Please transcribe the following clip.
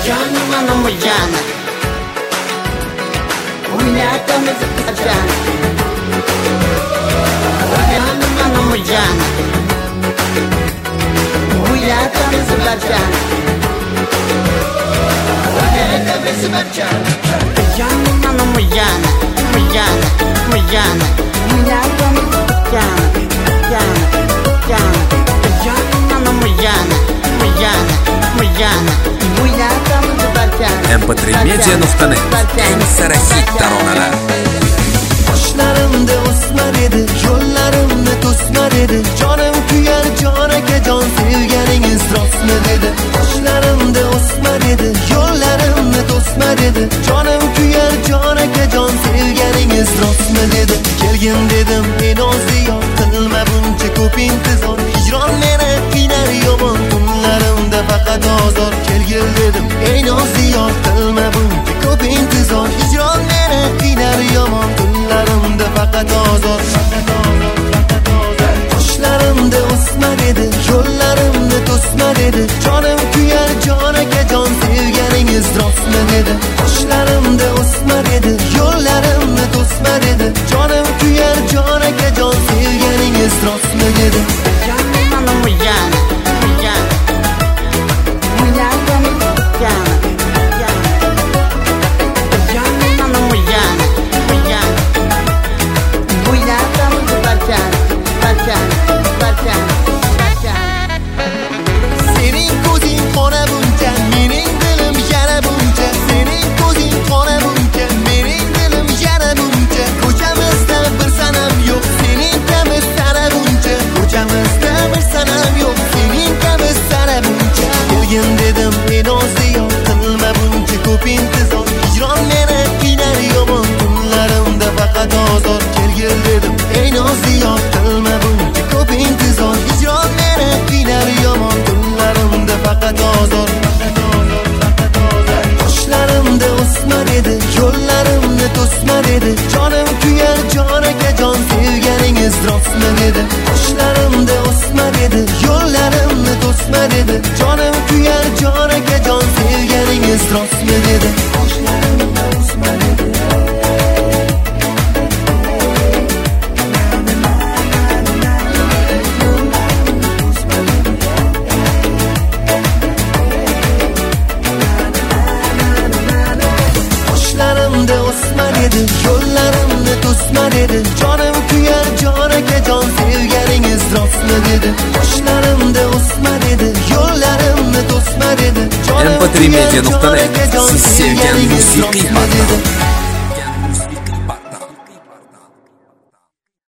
Canım anam canım, oynatamız canım. Canım anam canım, oynatamız canım. Oynatamız canım. Canım anam canım, canım, canım, oynatamız canım. mp3media.net eng sara hit taronalar. Qoshlarimda o'smar edi, yo'llarimni to'smar edi. Jonim kuyar, jon aka jon sevganingiz rostmi dedi. Qoshlarimda o'smar edi, yo'llarimni to'smar edi. Jonim kuyar, jon aka jon sevganingiz rostmi dedi. Kelgin dedim, men o'ziyoq qilma buncha ko'p intizor. Hijron meni qiynar yomon kunlarimda faqat ozor. Kelgin dedim, men o'ziyoq qilma buncha ko'p intizor. Hijron meni qiynar yomon kunlarimda faqat ozor. Qoshlarimda o'smar edi, yo'llarimni to'smar edi. Jonim kuyar, jon aka jon sevganingiz rostmi dedi. Qoshlarimda o'smar edi, yo'llarimni to'smar edi. Jonim kuyar, jon aka jon sevganingiz rostmi dedi. Canım anam canım, canım, oynatamız canım. Canım anam canım, canım, oynatamız Sening ko'zing qora buncha, mening dilim yana buncha. Sening ko'zing qora buncha, mening dilim yana buncha. Ko'chamizda bir sanam yo'q, sening kabi sara buncha. Ko'chamizda bir sanam yo'q, sening kabi sara buncha. Kelgin dedim, men o'ziyoq qilma buncha ko'p intizor. Hijron meni qiynar yomon kunlarimda faqat ozor. Kelgin dedim, men o'ziyoq qilma buncha ko'p intizor. Hijron meni qiynar yomon kunlarimda faqat ozor. Qoshlarimda o'smar edi, yo'llarimni to'smar edi. Jonim kuyar, jon aka jon sevganingiz rostmi dedi. Qoshlarimda o'smar edi, yo'llarimni to'smar edi. Jonim kuyar, jon aka jon sevganingiz rostmi dedi. Qoshlarimda o'smar edi. Qoshlarimda o'smar edi, yo'llarimni to'smar edi. Jonim kuyar, jon aka jon sevganingiz rostmi dedi. Qoshlarimda o'smar edi, yo'llarimni to'smar edi. mp3media.net siz sevgan musiqiy portal.